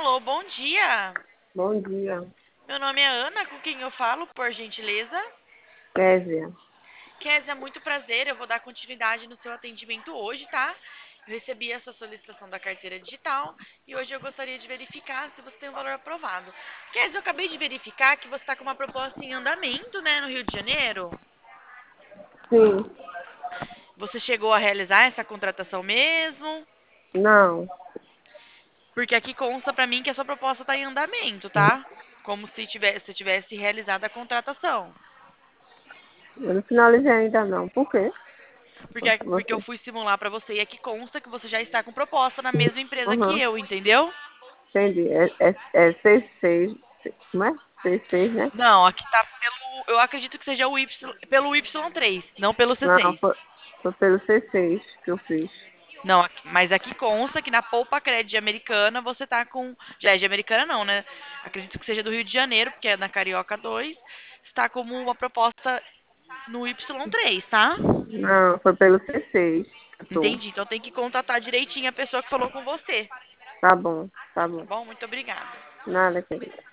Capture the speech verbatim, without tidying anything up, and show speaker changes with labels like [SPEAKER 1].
[SPEAKER 1] Alô, bom dia.
[SPEAKER 2] Bom dia,
[SPEAKER 1] Meu nome é Ana, com quem eu falo, por gentileza.
[SPEAKER 2] Kézia.
[SPEAKER 1] Kézia, muito prazer. Eu vou dar continuidade no seu atendimento hoje, tá? Eu recebi essa solicitação da carteira digital e hoje eu gostaria de verificar se você tem o valor aprovado. Kézia, eu acabei de verificar que você está com uma proposta em andamento, né, no Rio de Janeiro.
[SPEAKER 2] Sim,
[SPEAKER 1] Você chegou a realizar essa contratação mesmo?
[SPEAKER 2] não,
[SPEAKER 1] Porque aqui consta pra mim que a sua proposta está em andamento, tá? Como se tivesse, se tivesse realizado a contratação.
[SPEAKER 2] eu não finalizei ainda não. Por quê?
[SPEAKER 1] Porque, porque eu
[SPEAKER 2] Você.
[SPEAKER 1] fui simular pra você e aqui consta que você já está com proposta na mesma empresa que
[SPEAKER 2] Uhum,
[SPEAKER 1] eu, entendeu?
[SPEAKER 2] entendi. É, é, é seis, seis, como é? Seis, seis, né?
[SPEAKER 1] Não, aqui tá pelo. Eu acredito que seja o Y, pelo Y três, não pelo
[SPEAKER 2] Não,
[SPEAKER 1] C seis.
[SPEAKER 2] foi, foi pelo C seis que eu fiz.
[SPEAKER 1] Não, aqui- mas aqui consta que na Poupa Cred Americana você tá com. Já é de Americana, não, né? Acredito que seja do Rio de Janeiro, porque é na Carioca dois. Está como uma proposta no Y três, tá?
[SPEAKER 2] Não, foi pelo C seis que eu tô.
[SPEAKER 1] Entendi. Então tem que contatar direitinho a pessoa que falou com você.
[SPEAKER 2] Tá bom, tá
[SPEAKER 1] Tá
[SPEAKER 2] bom.
[SPEAKER 1] bom? Muito obrigada.
[SPEAKER 2] Nada, querida.